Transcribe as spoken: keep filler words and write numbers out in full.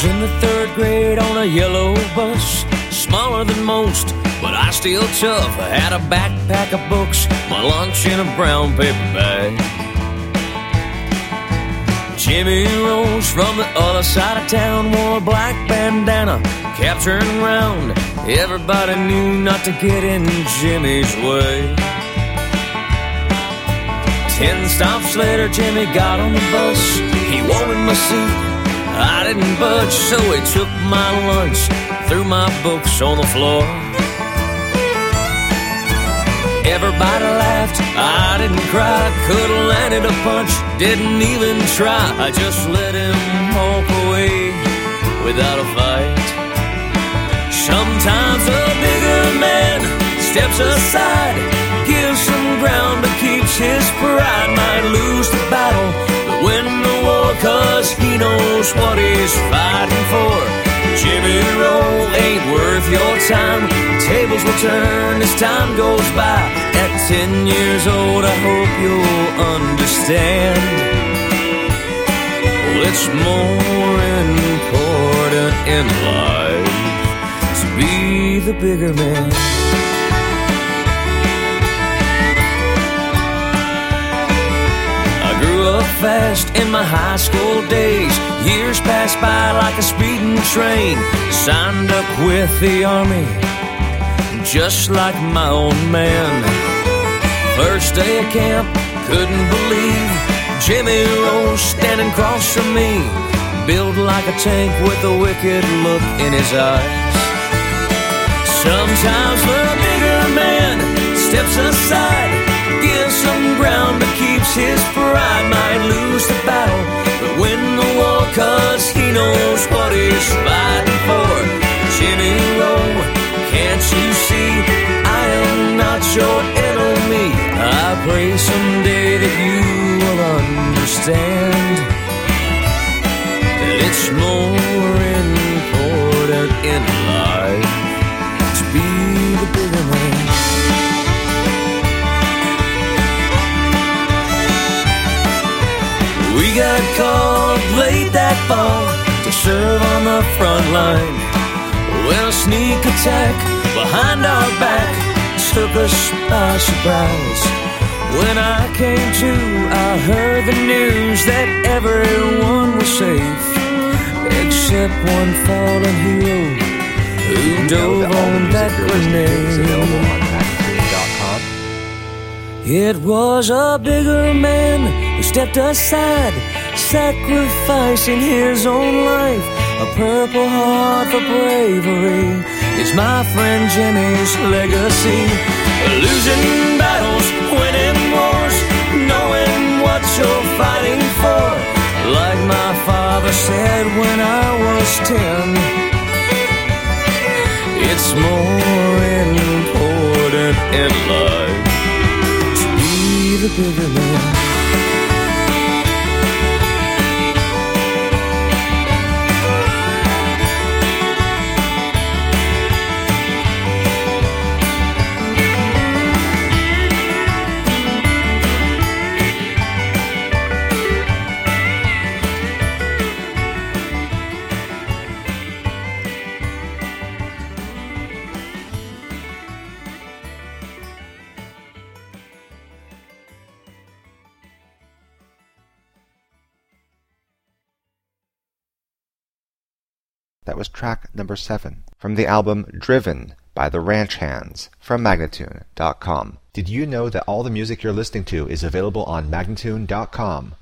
was in the third grade on a yellow bus, smaller than most, but I still tough. I had a backpack of books, my lunch in a brown paper bag. Jimmy Rose from the other side of town wore a black bandana, cap turned round. Everybody knew not to get in Jimmy's way. Ten stops later, Jimmy got on the bus. He wanted my seat, I didn't budge, so he took my lunch, threw my books on the floor. Everybody laughed, I didn't cry, could've landed a punch, didn't even try. I just let him walk away without a fight. Sometimes a bigger man steps aside, gives some ground but keeps his pride. Might lose the battle but win the war, cause he knows what he's fighting for. Jimmy Roll ain't worth your time, tables will turn as time goes by. At ten years old I hope you'll understand, well, it's more important in life to be the bigger man. I grew up fast in my high school days. Years passed by like a speeding train. Signed up with the army, just like my old man. First day of camp, couldn't believe Jimmy Rose standing across from me, built like a tank with a wicked look in his eyes. Sometimes the bigger man steps aside, gives some ground but keeps his pride. Might lose the battle but win the war, cause he knows what he's fighting for. Jimmy Roll, can't you see I am not your enemy? I pray someday that you will understand that it's more important in life to be the bigger man. We got called late that fall to serve on the front line, when a sneak attack behind our back took us by surprise. When I came to, I heard the news that everyone was safe, except one fallen hero who dove on that grenade. It was a bigger man who stepped aside, sacrificing his own life. A purple heart for bravery is my friend Jimmy's legacy. Losing battles, winning wars, knowing what you're fighting for. Like my father said when I was ten, it's more important in life to be the bigger man. That was track number seven from the album Driven by the Ranch Hands from Magnatune dot com. Did you know that all the music you're listening to is available on Magnatune dot com?